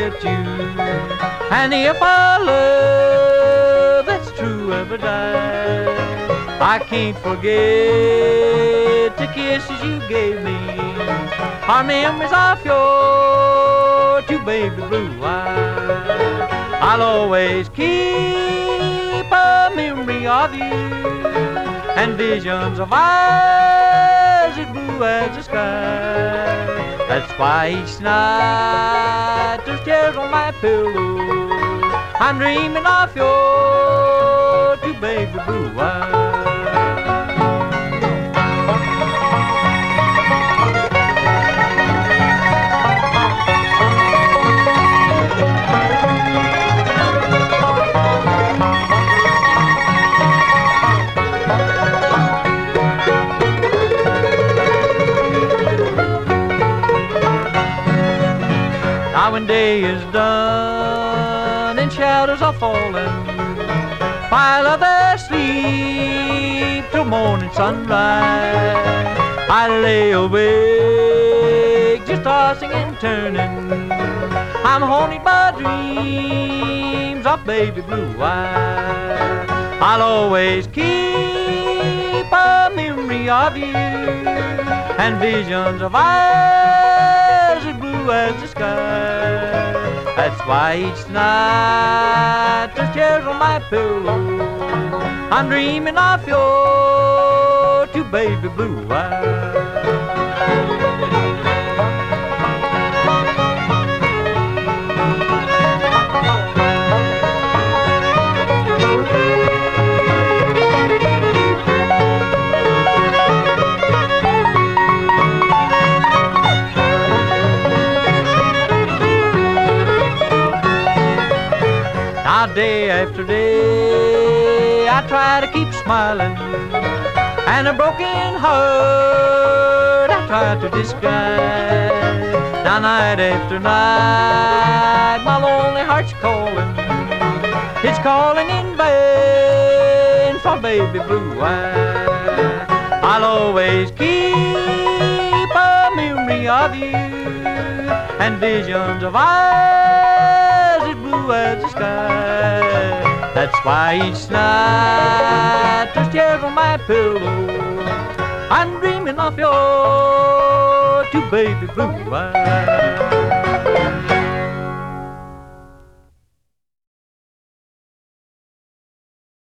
forget you. And if our love that's true ever dies, I can't forget the kisses you gave me, our memories of your two baby blue eyes. I'll always keep a memory of you and visions of eyes as blue as the sky. That's why each night there's tears on my pillow, I'm dreaming of your two baby blue eyes. Now when day is done and shadows are falling, while others sleep till morning sunrise, I lay awake just tossing and turning. I'm haunted by dreams of baby blue eyes. I'll always keep a memory of you and visions of eyes as blue as the sky. That's why each night there's tears on my pillow, I'm dreaming of your two baby blue eyes. Now day after day I try to keep smiling, and a broken heart I try to disguise. Now night after night my lonely heart's calling, it's calling in vain for baby blue eyes. I'll always keep a memory of you and visions of eyes as blue as the sky. That's why each night there's tears on my pillow, I'm dreaming of your two baby blue eyes.